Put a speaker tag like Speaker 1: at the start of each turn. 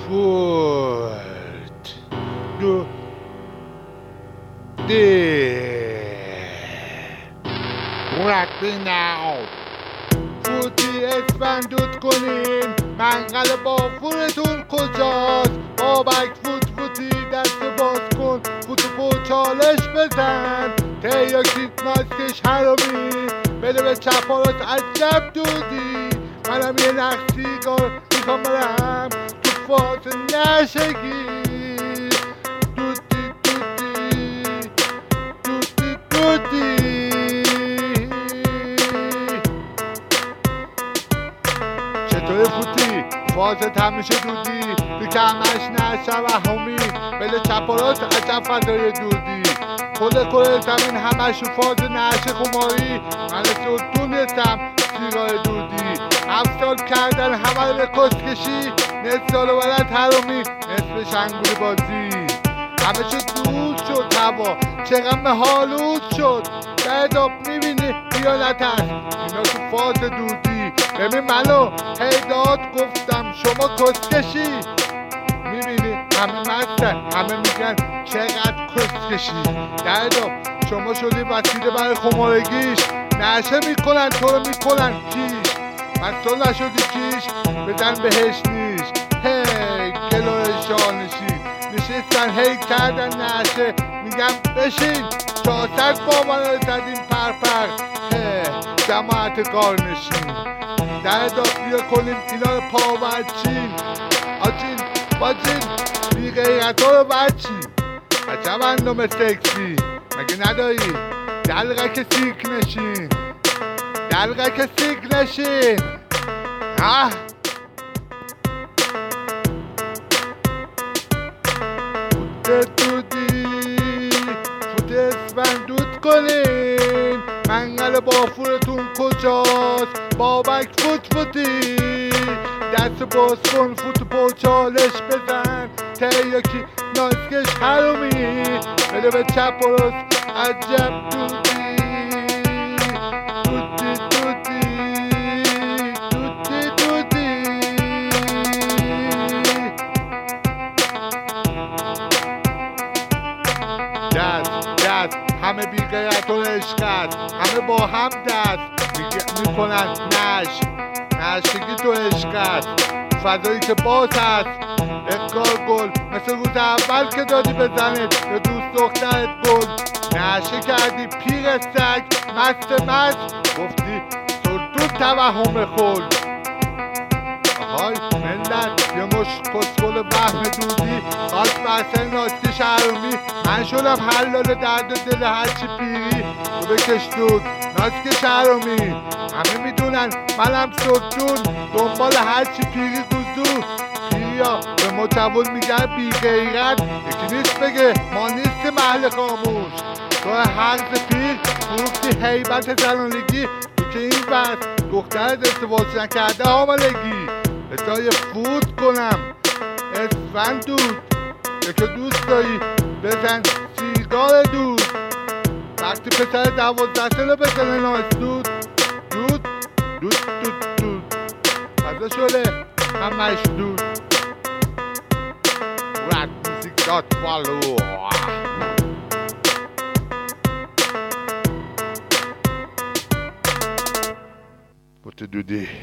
Speaker 1: فوت دودی رکبی ناو فوتی اسفند دود کنین منقل بافورتون کجاست؟ بابک فوتی دست باز کن فوت چالش بزن تریاکی ماسکش حرامی بده به چپ راست عجب دودی منم یه نخ سیگار میخوام برم تو فاز نشگی دودی چطوره فوتی؟ فازت همیشه دودی تو کمش نشوهمی بله چپ و راست عجب فضای دودی کل زمین همش رو فاز نشه خماری من دونستم سیگار دودی 7 سال کردن همه رو به کسکشی نصف سال و بلد حرامی نصف شنگول بازی همه چه دود شد هوا چقدر حالود شد درداب میبینی خیانت هست اینا تو فاز دودی ببین منو هیداد گفتم شما کسکشی میبینی همه مستن همه میگن چقدر کسکشی درداب شما شدی وسیله برای خمارگیش نشه میکنن تو رو میکنن کیش مسئول نشدی کیش بزن بهش نیش هی گلو شانشی نشستن هی کردن نشه میگم بشین 400 بابانه زدیم پرپر هی جماعت کار نشین درداب بیا کنیم اینا رو پاورچین آجین باجین بی غیرت ها رو برچین عجب اندام سکسی مگه نداری؟ دلقک سیک نشین دلقک سیک نشین دودی فوت اسفند دود کنین منقل بافورتون کجاست؟ بابک فوتی دست باز کن فوت چالش بزن تریاکی ناسکش حرامی بده به چپ و راست عجب دودی دست همه بی غیرت و عشقت همه با هم دست میکنن نشگی تو عشقت فضایی که باز هست افکار گل مثل روز اول که دادی بزنت به دوست دخترت گل نشه کردی پیر سگ مست گفتی سردون توهم خل آهای ملت یه مش کسکل وهم دودی خواست بحثه ناسکش حرامی من شدم حلال درد و دل هرچی پیری تو بکش دود ناسکش حرامی همه میدونن منم سردون دنبال هرچی پیری گوزو پیریا به متول میگن بی غیرت یکی نیست بگه ما نیستیم اهل خاموش تو حرز پیر فروختی هیبت زنانگی تو که این بس دخترت ازدواج نکرده حاملگی بسای فوت کنم اسفند دود یکی دوست داری بزن سیگار دود وقتی پسر 12 ساله بزنه ناسدود دود فضا شده همش دود رک موزیک دات فالو فوت دودی